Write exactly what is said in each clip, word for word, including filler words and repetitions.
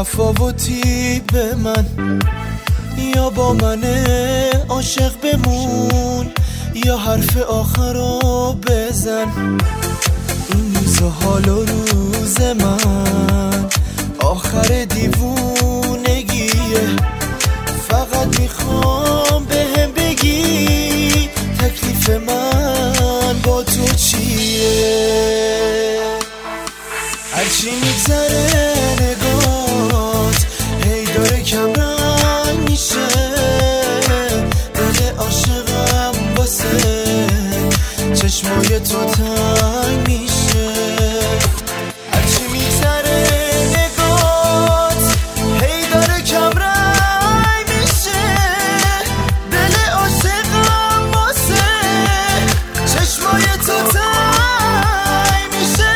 تفاوتی به من، یا با من عاشق بمون یا حرف آخر رو بزن. این روز و حال و روز من آخر دیوونگیه، فقط میخوام بهم بگی تکلیف من با تو چیه. هرچی میگذره نگات هی داره کم رنگ میشه، دل عاشقم واسه چشمای تو تنگ میشه. هرچی میگذره نگات هی داره کم رنگ میشه، دل عاشقم واسه چشمای تو تنگ میشه.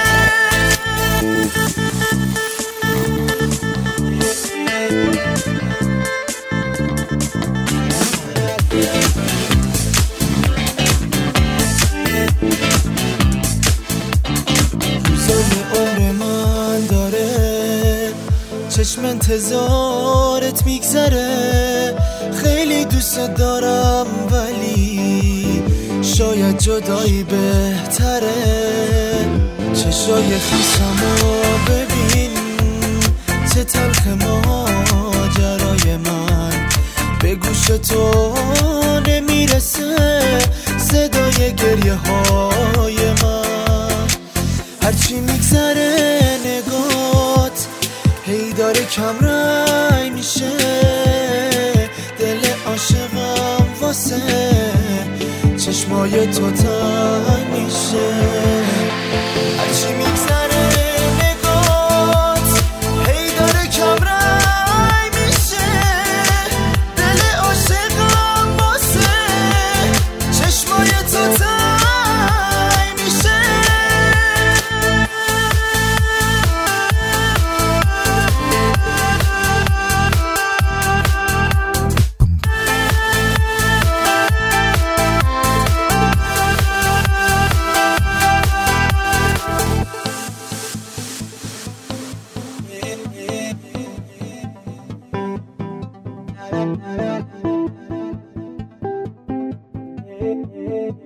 چشم انتظارت میگذره، خیلی دوست دارم ولی شاید جدایی بهتره. چشای خیسمو ببین چه تلخ ماجرای من، به گوش تو نمیرسه صدای گریه های من. هرچی میگذره نگات هی داره کم رنگ میشه، دل عاشقم واسه چشمای تو تنگ میشه. هرچی میگذره نگات هی داره کم رنگ میشه، دل عاشقم واسه چشمای تو تنگ میشه. Yeah.